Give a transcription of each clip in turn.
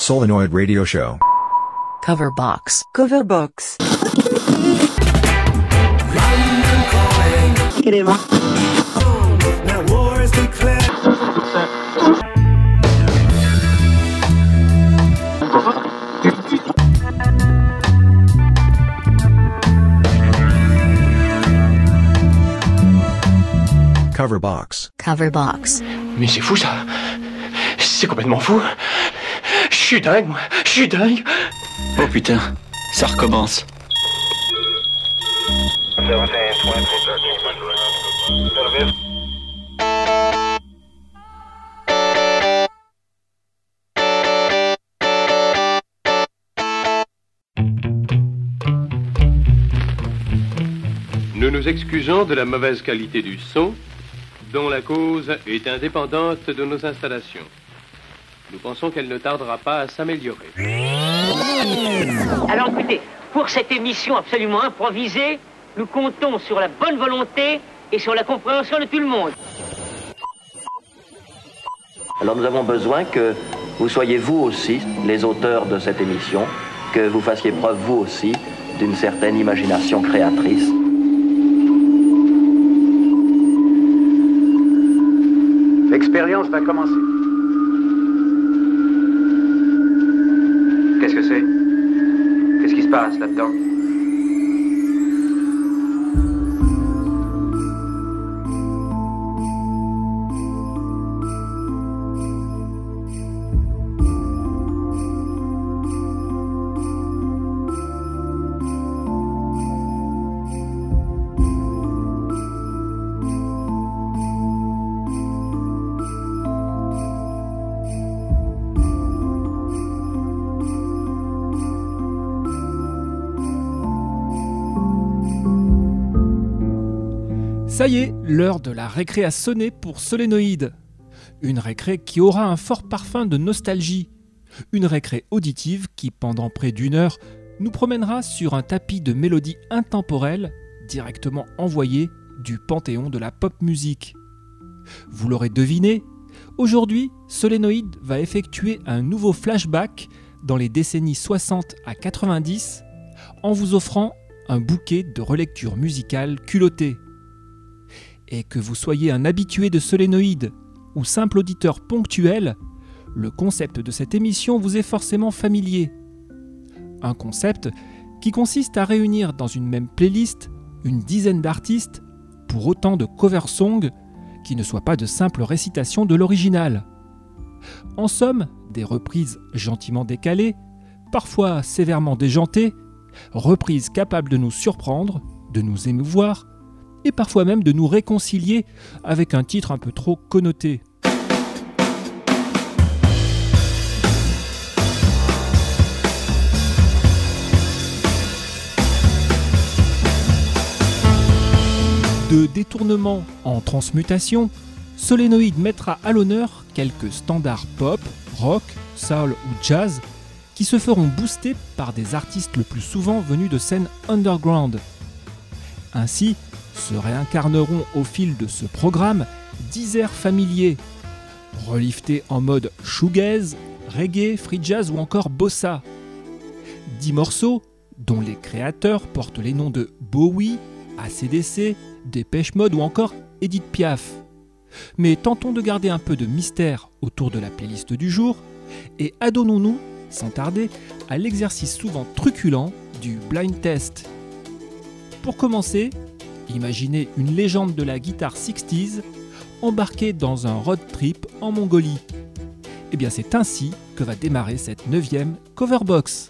Solenoid Radio Show. Coverbox. Coverbox. Now war is declared. Coverbox. Coverbox. Mais c'est fou ça. C'est complètement fou. Je suis dingue, moi. Je suis dingue. Oh putain, ça recommence. Nous nous excusons de la mauvaise qualité du son, dont la cause est indépendante de nos installations. Nous pensons qu'elle ne tardera pas à s'améliorer. Alors écoutez, pour cette émission absolument improvisée, nous comptons sur la bonne volonté et sur la compréhension de tout le monde. Alors nous avons besoin que vous soyez vous aussi les auteurs de cette émission, que vous fassiez preuve vous aussi d'une certaine imagination créatrice. L'expérience va commencer. Qu'est-ce que c'est? Qu'est-ce qui se passe là-dedans? Ça y est, l'heure de la récré a sonné pour Solénoïde. Une récré qui aura un fort parfum de nostalgie. Une récré auditive qui, pendant près d'une heure, nous promènera sur un tapis de mélodies intemporelles directement envoyées du panthéon de la pop musique. Vous l'aurez deviné, aujourd'hui, Solénoïde va effectuer un nouveau flashback dans les décennies 60 à 90 en vous offrant un bouquet de relectures musicales culottées. Et que vous soyez un habitué de Solénoïde ou simple auditeur ponctuel, le concept de cette émission vous est forcément familier. Un concept qui consiste à réunir dans une même playlist une dizaine d'artistes pour autant de cover songs qui ne soient pas de simples récitations de l'original. En somme, des reprises gentiment décalées, parfois sévèrement déjantées, reprises capables de nous surprendre, de nous émouvoir, et parfois même de nous réconcilier avec un titre un peu trop connoté. De détournement en transmutation, Solénoïde mettra à l'honneur quelques standards pop, rock, soul ou jazz qui se feront booster par des artistes le plus souvent venus de scènes underground. Ainsi, se réincarneront au fil de ce programme 10 airs familiers, reliftés en mode shoegaze, reggae, free jazz ou encore bossa. 10 morceaux dont les créateurs portent les noms de Bowie, AC/DC, Dépêche Mode ou encore Edith Piaf. Mais tentons de garder un peu de mystère autour de la playlist du jour et adonnons-nous, sans tarder, à l'exercice souvent truculent du blind test. Pour commencer, imaginez une légende de la guitare 60s embarquée dans un road trip en Mongolie. Et bien c'est ainsi que va démarrer cette 9e Coverbox.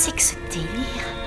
c'est que ce délire?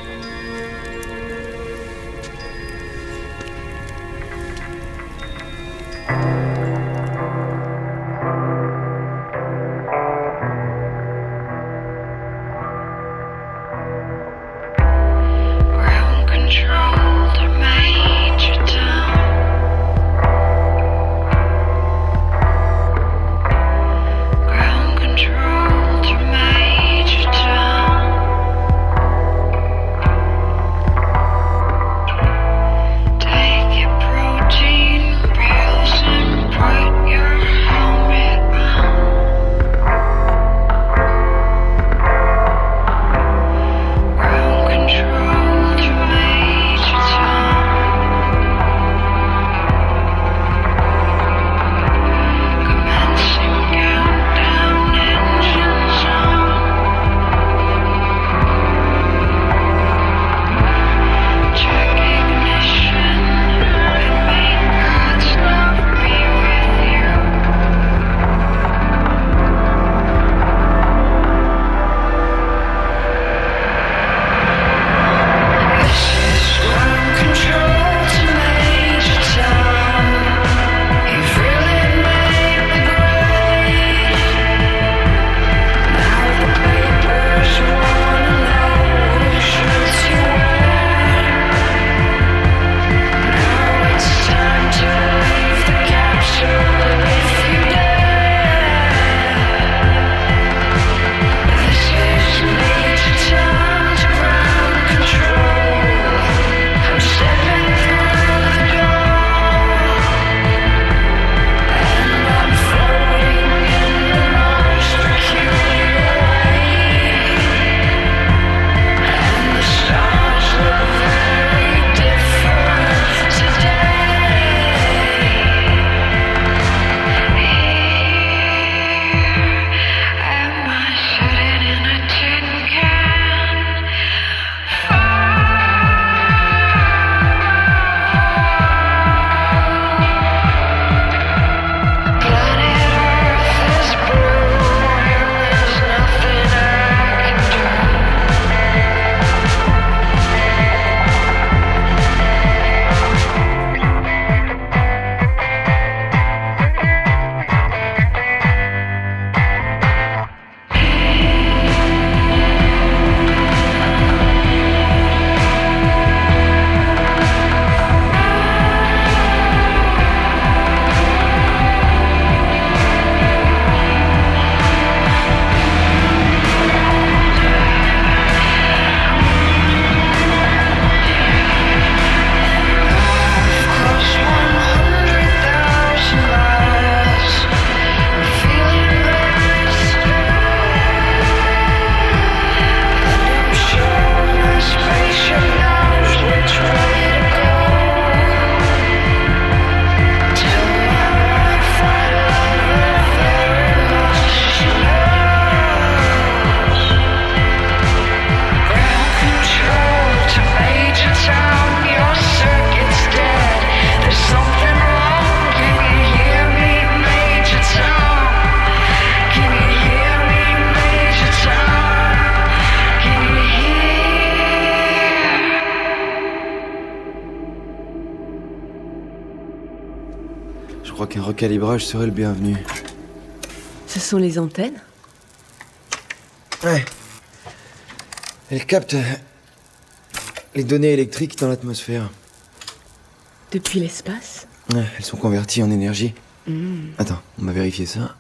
Je crois qu'un recalibrage serait le bienvenu. Ce sont les antennes ? Ouais. Elles captent les données électriques dans l'atmosphère. Depuis l'espace ? Ouais, elles sont converties en énergie. Attends, on va vérifier ça.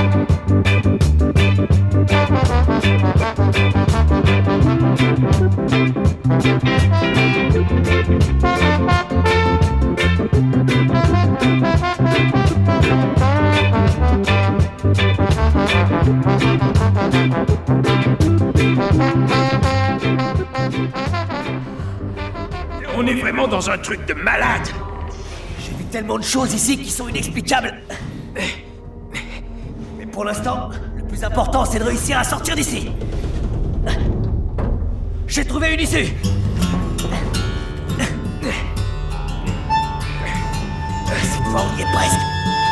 On est vraiment dans un truc de malade. J'ai vu tellement de choses ici qui sont inexplicables. Mais pour l'instant, le plus important, c'est de réussir à sortir d'ici. J'ai trouvé une issue. Cette fois, on y est presque.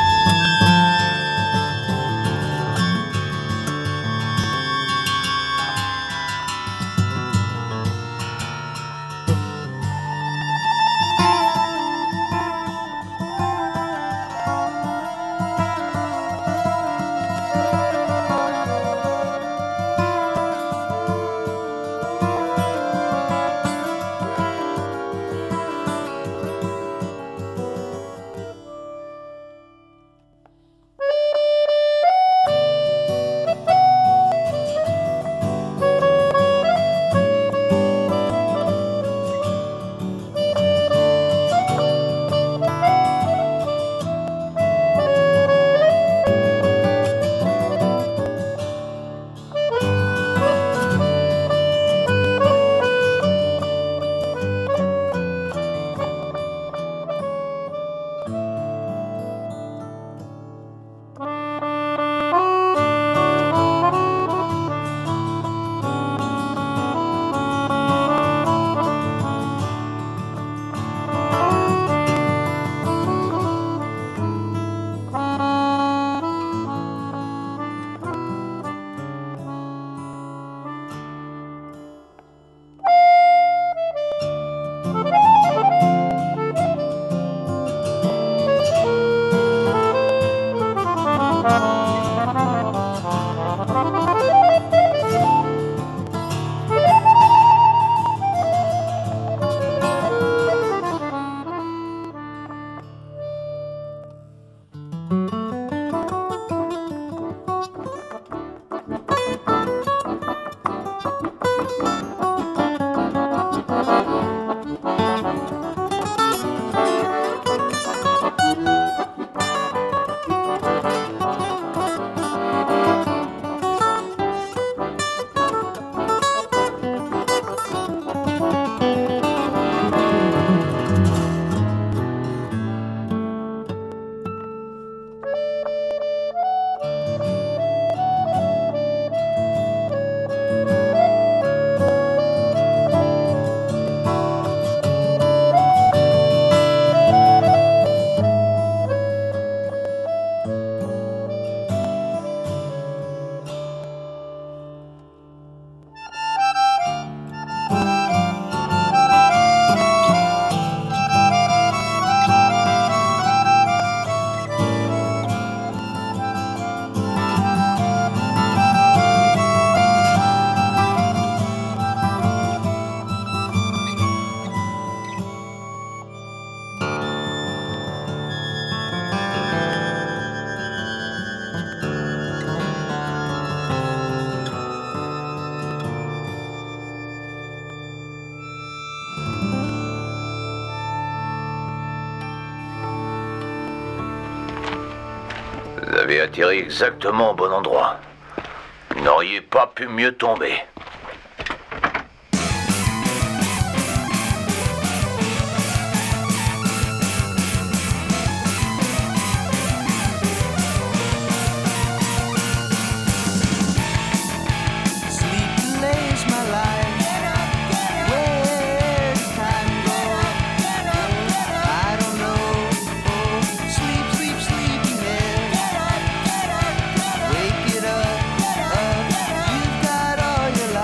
Vous avez atterri exactement au bon endroit. Vous n'auriez pas pu mieux tomber. Wake it up, you've got all your life.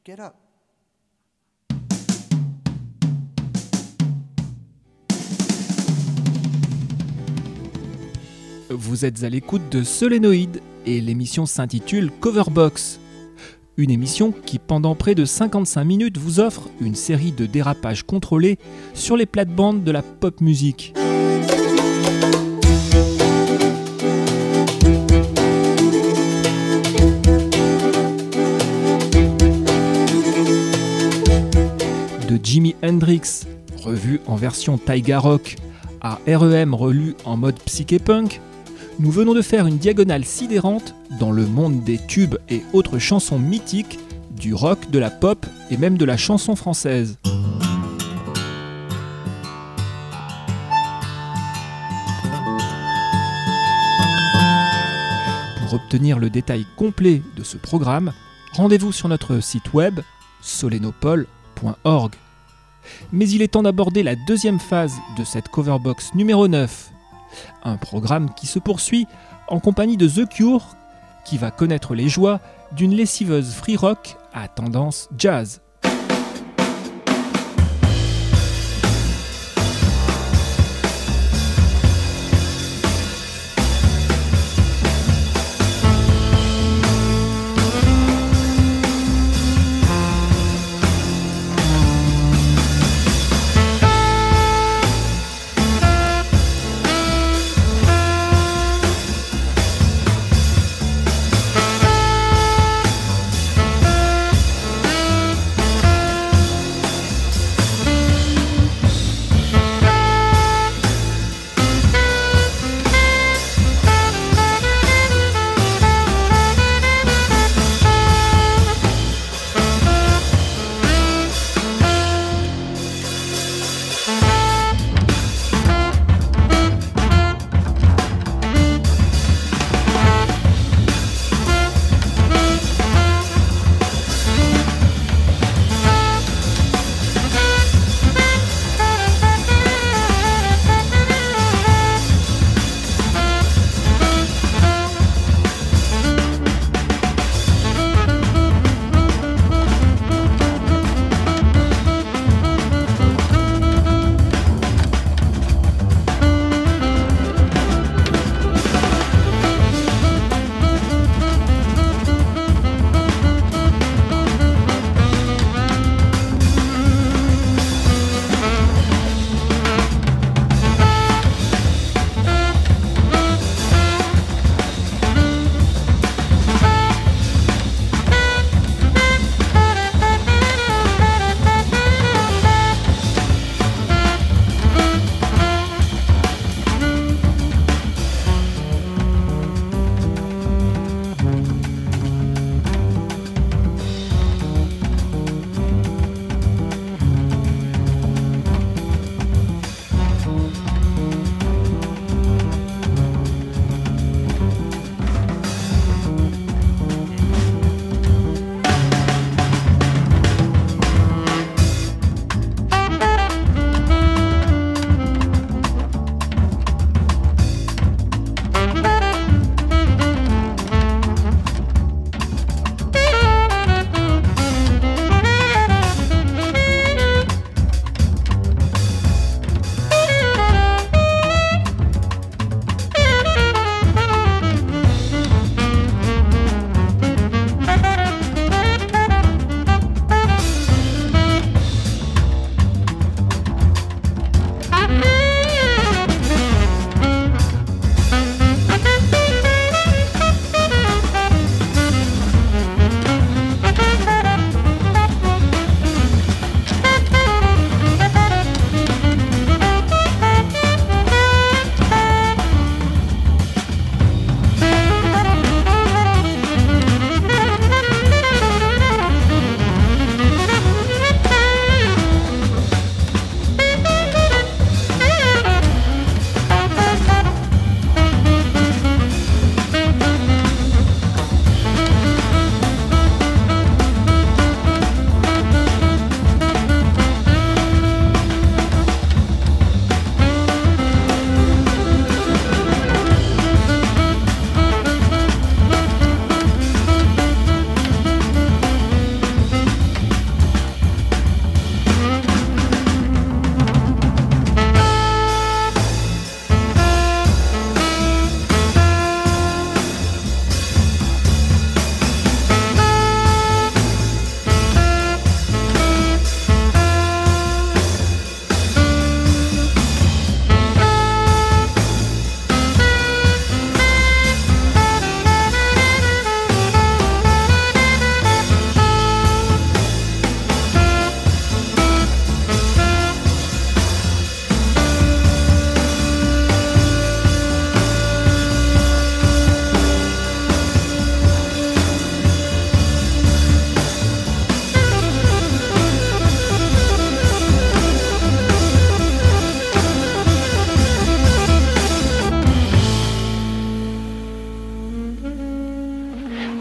Get up. Vous êtes à l'écoute de Solénoïde et l'émission s'intitule Coverbox. Une émission qui, pendant près de 55 minutes, vous offre une série de dérapages contrôlés sur les plates-bandes de la pop musique. De Jimi Hendrix, revu en version Taiga Rock, à R.E.M. relu en mode psyché-punk, nous venons de faire une diagonale sidérante dans le monde des tubes et autres chansons mythiques, du rock, de la pop et même de la chanson française. Pour obtenir le détail complet de ce programme, rendez-vous sur notre site web solenopole.org. Mais il est temps d'aborder la deuxième phase de cette Coverbox numéro 9. Un programme qui se poursuit en compagnie de The Cure, qui va connaître les joies d'une lessiveuse free rock à tendance jazz.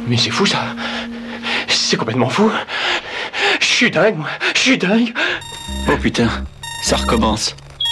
Mais c'est fou ça. C'est complètement fou. Je suis dingue, moi. Je suis dingue. Oh putain, ça recommence.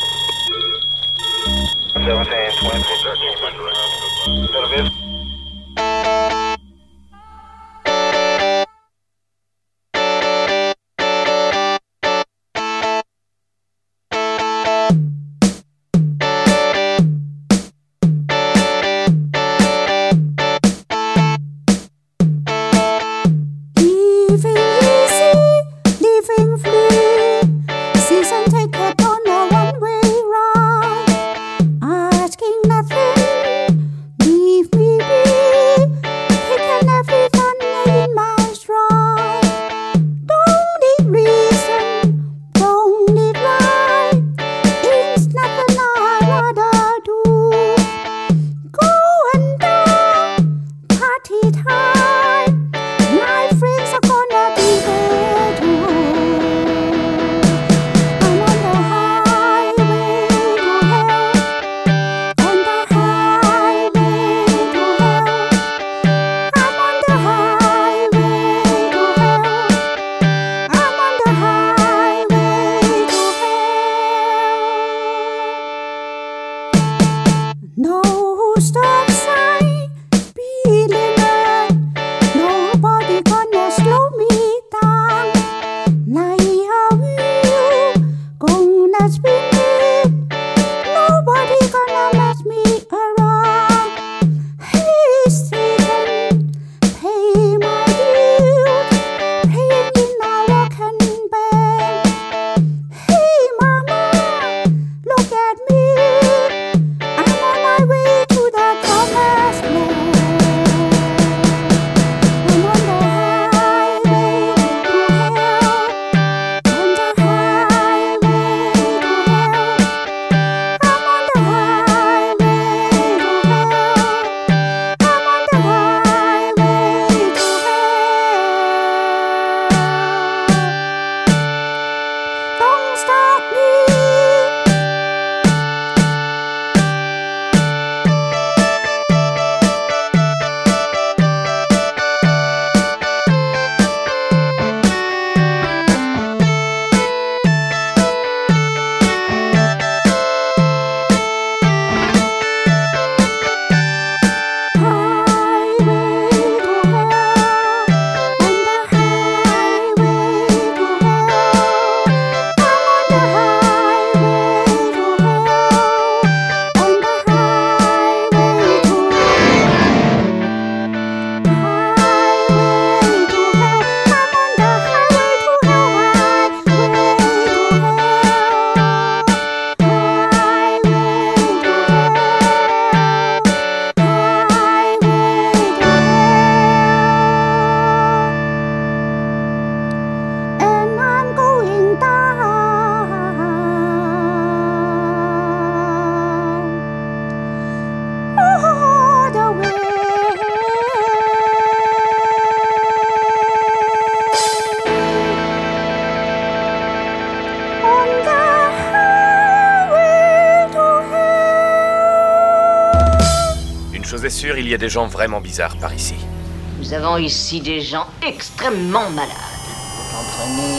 chose est sûre, il y a des gens vraiment bizarres par ici. Nous avons ici des gens extrêmement malades. Vous comprenez?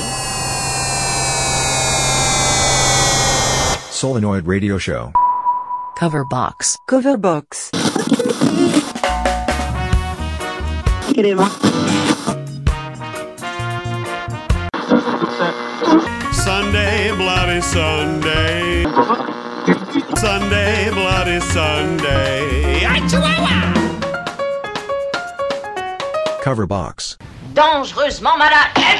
Solenoid Radio Show. Coverbox. Coverbox. Sunday, bloody Sunday. Sunday, bloody Sunday. Coverbox. Dangereusement malade.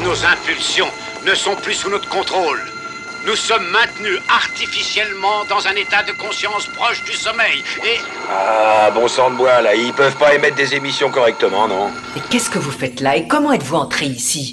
nos impulsions ne sont plus sous notre contrôle. Nous sommes maintenus artificiellement dans un état de conscience proche du sommeil et... Ah, bon sang de bois, là, ils peuvent pas émettre des émissions correctement, non? Et qu'est-ce que vous faites là et comment êtes-vous entré ici?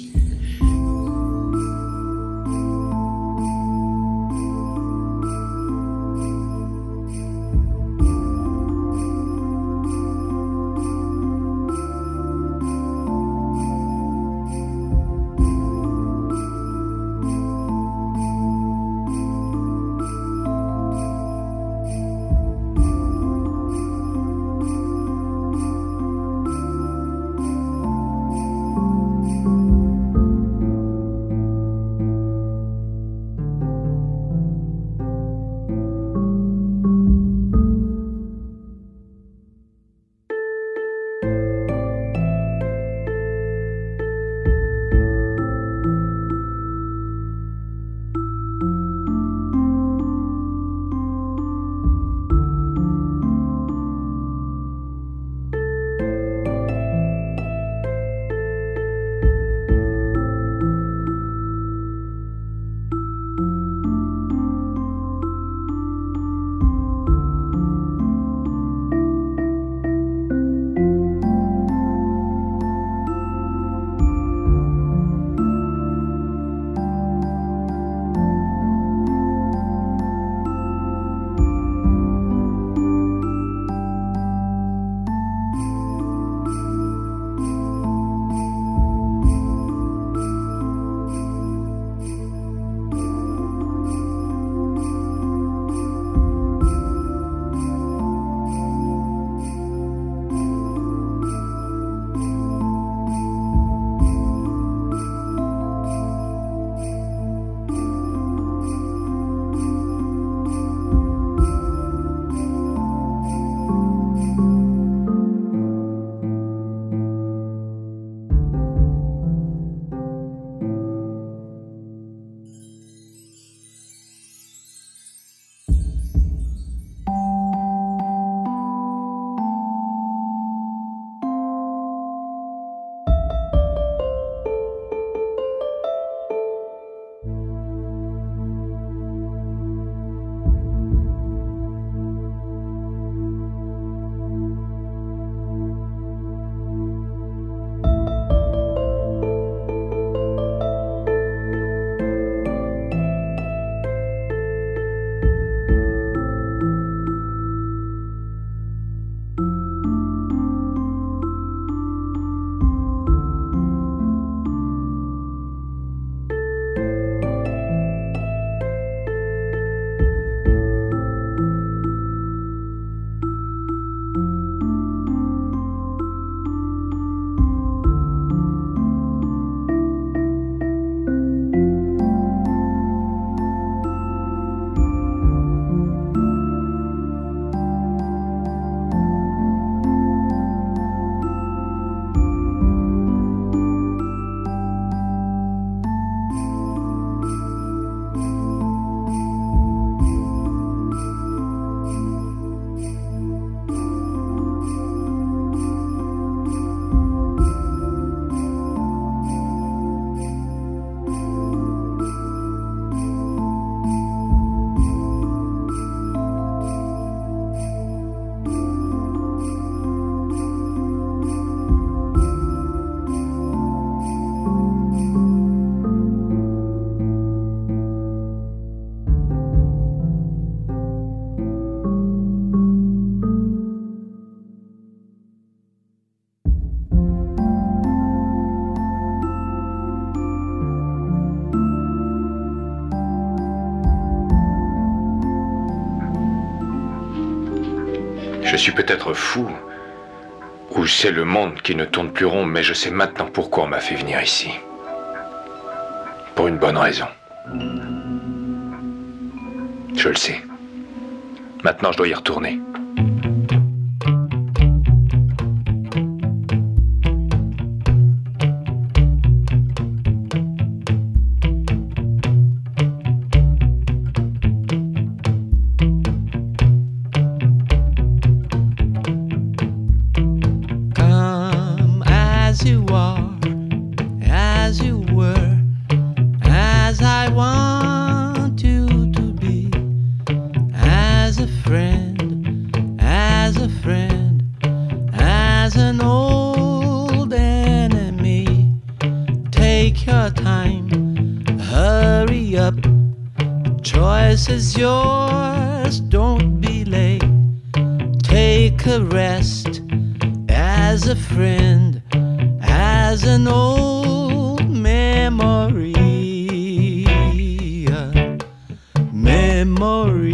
Je suis peut-être fou, ou c'est le monde qui ne tourne plus rond, mais je sais maintenant pourquoi on m'a fait venir ici. Pour une bonne raison. Je le sais. Maintenant, je dois y retourner. Come as you are, as you were. chance is yours, don't be late. Take a rest as a friend, as an old memory. Memory.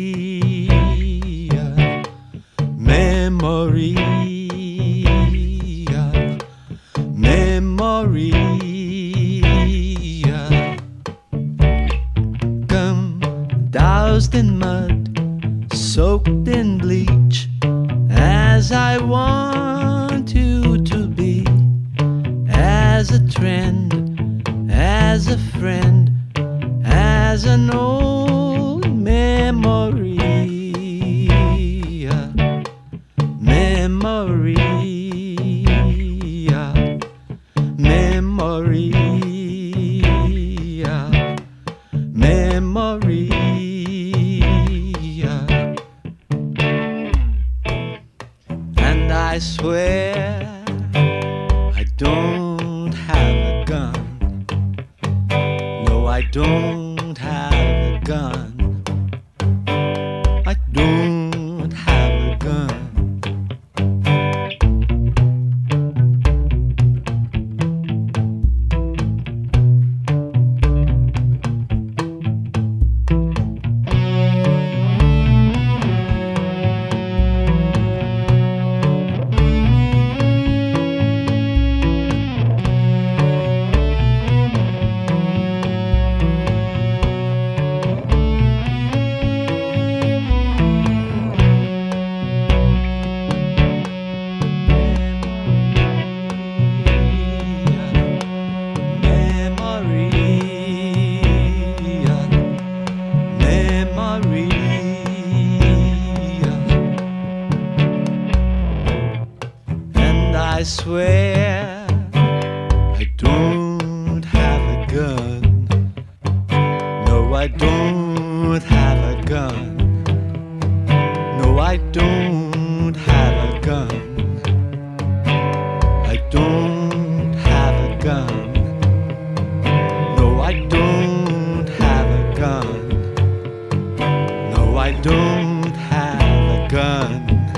Memory. Memory. Come doused in mud, soaked in bleach, as I want you to be, as a trend, as a friend, as an old memory. Memory. Memory. Memory. And I swear I don't have a gun. No, I don't have a gun. I don't have a gun. I swear I don't have a gun. No, I don't have a gun. No, I don't have a gun. I don't have a gun. No, I don't have a gun. No, I don't have a gun.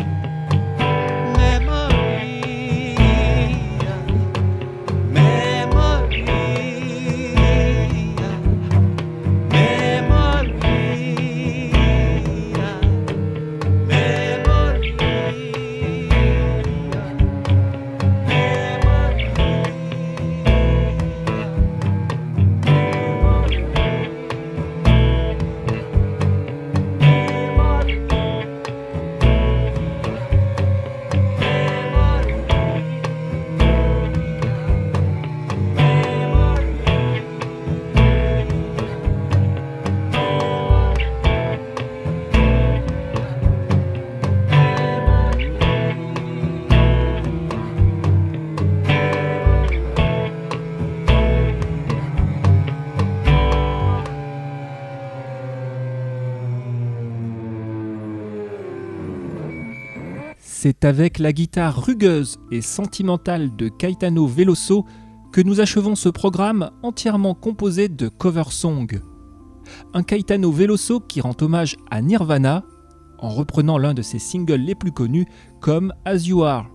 C'est avec la guitare rugueuse et sentimentale de Caetano Veloso que nous achevons ce programme entièrement composé de cover songs. Un Caetano Veloso qui rend hommage à Nirvana en reprenant l'un de ses singles les plus connus comme As You Are.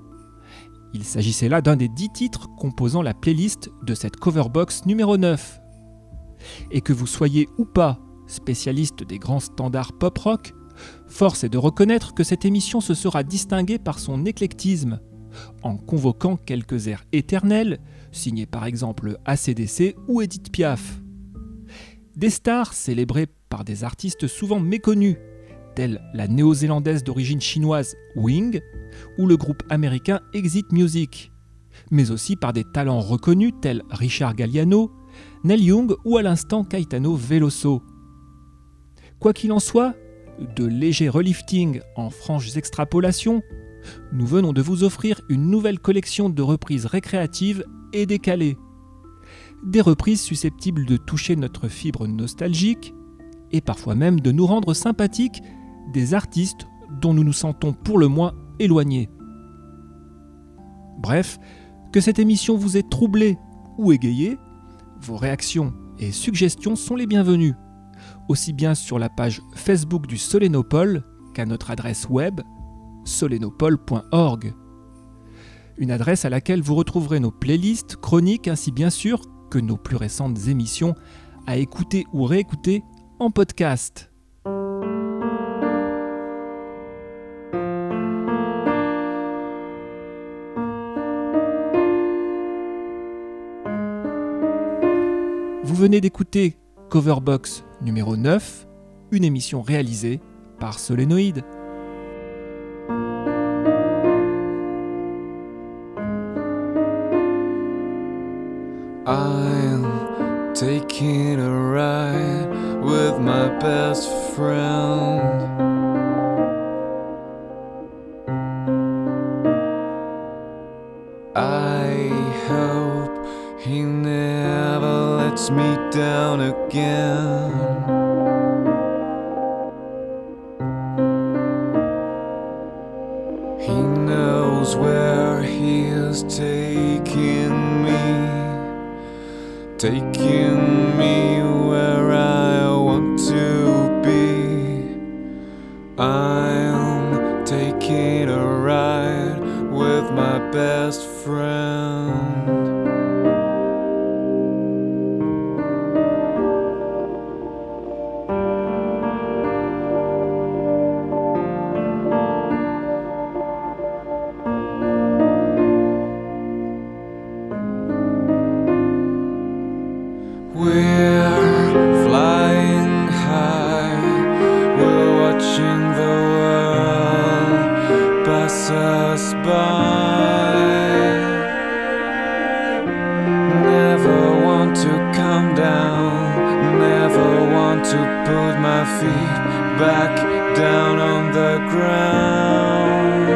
Il s'agissait là d'un des 10 titres composant la playlist de cette coverbox numéro 9. Et que vous soyez ou pas spécialiste des grands standards pop-rock, force est de reconnaître que cette émission se sera distinguée par son éclectisme, en convoquant quelques airs éternels, signés par exemple AC/DC ou Edith Piaf. Des stars célébrées par des artistes souvent méconnus, tels la néo-zélandaise d'origine chinoise Wing ou le groupe américain Exit Music, mais aussi par des talents reconnus tels Richard Galliano, Neil Young ou à l'instant Caetano Veloso. Quoi qu'il en soit, de légers reliftings en franches extrapolations, nous venons de vous offrir une nouvelle collection de reprises récréatives et décalées. Des reprises susceptibles de toucher notre fibre nostalgique et parfois même de nous rendre sympathiques des artistes dont nous nous sentons pour le moins éloignés. Bref, que cette émission vous ait troublé ou égayé, vos réactions et suggestions sont les bienvenues. aussi bien sur la page Facebook du Solénopole qu'à notre adresse web solénopole.org. Une adresse à laquelle vous retrouverez nos playlists, chroniques ainsi bien sûr que nos plus récentes émissions à écouter ou réécouter en podcast. Vous venez d'écouter Coverbox numéro 9, une émission réalisée par Solénoïde. I'm taking a ride with my best friend. I hope he never lets me down again. He knows where he is taking me. Taking me where I want to be. I'm taking a ride with my best friend. We're flying high, we're watching the world pass us by. Never want to come down, never want to put my feet back down on the ground.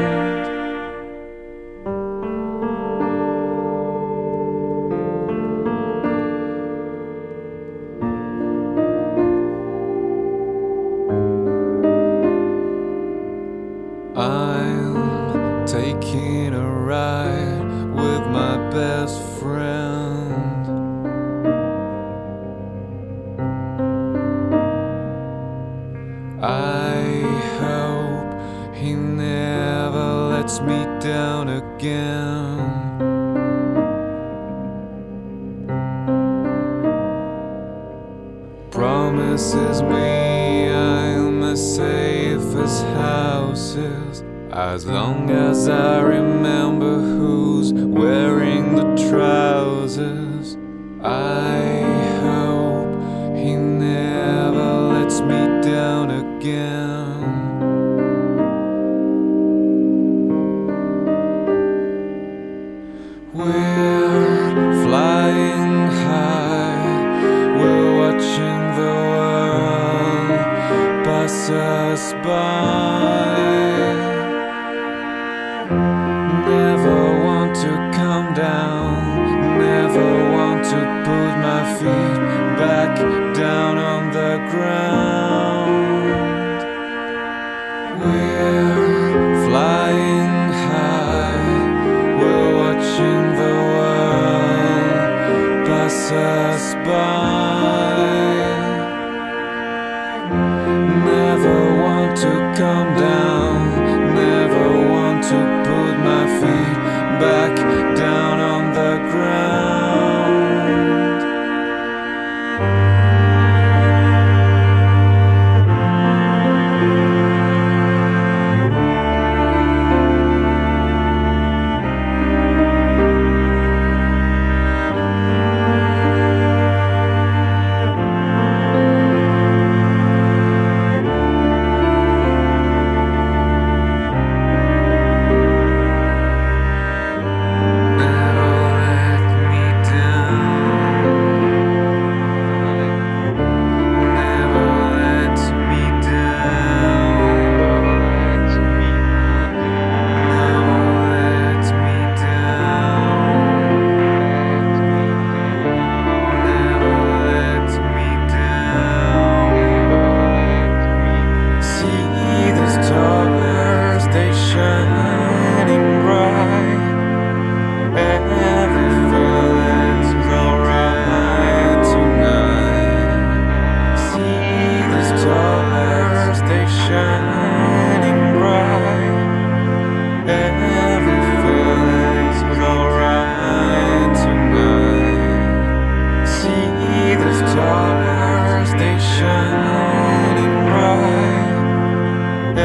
I'm taking a ride with my best friend. I hope he never lets me down again. Promises me I'm as safe as houses, as long as I remember who's wearing the trousers. I hope he never lets me down again. We're flying high, we're watching the world pass us by. Never want to come down, never want to put my feet back down on the ground. We're flying high, we're watching the world pass us by. Never want to come down, never want to put my feet back down on the ground.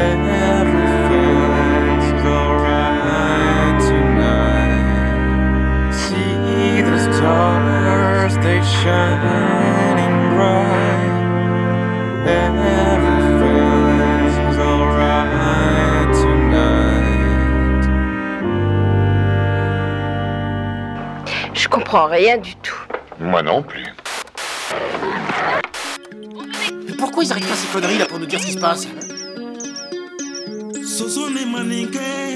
every feeling's alright tonight. See the stars, they shining bright. Every feeling's alright tonight. Je comprends rien du tout. Moi non plus. Mais pourquoi ils arrivent pas à ces conneries là pour nous dire ce qui se passe? Sosone manike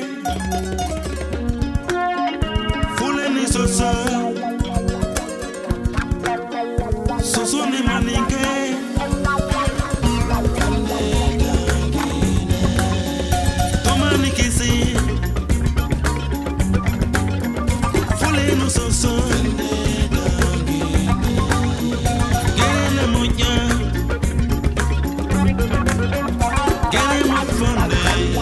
Fuleni sosa Sosone manike Tomani kisi Fuleni sosa Gele moja Gele mafande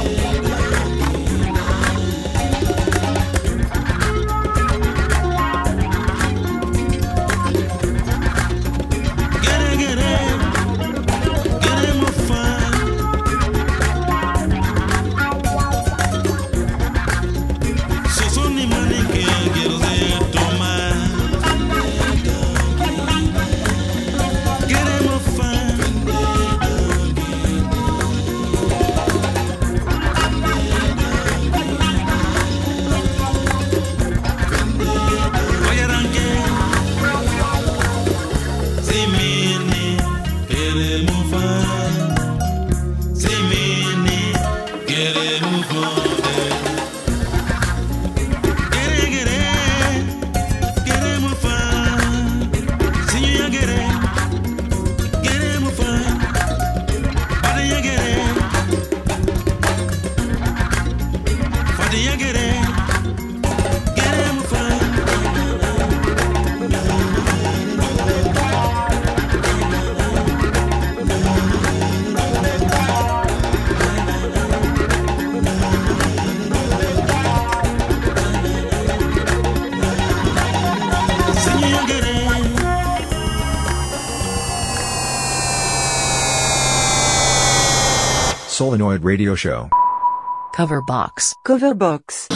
Solenoid Radio Show. Cover box. Cover box.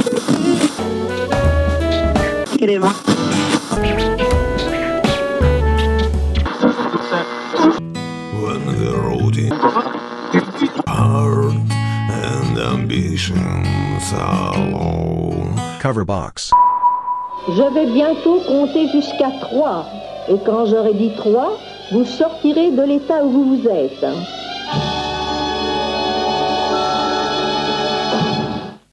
When the road is hard and ambitions are low. Cover box. Je vais bientôt compter jusqu'à 3. Et quand j'aurai dit 3, vous sortirez de l'état où vous êtes.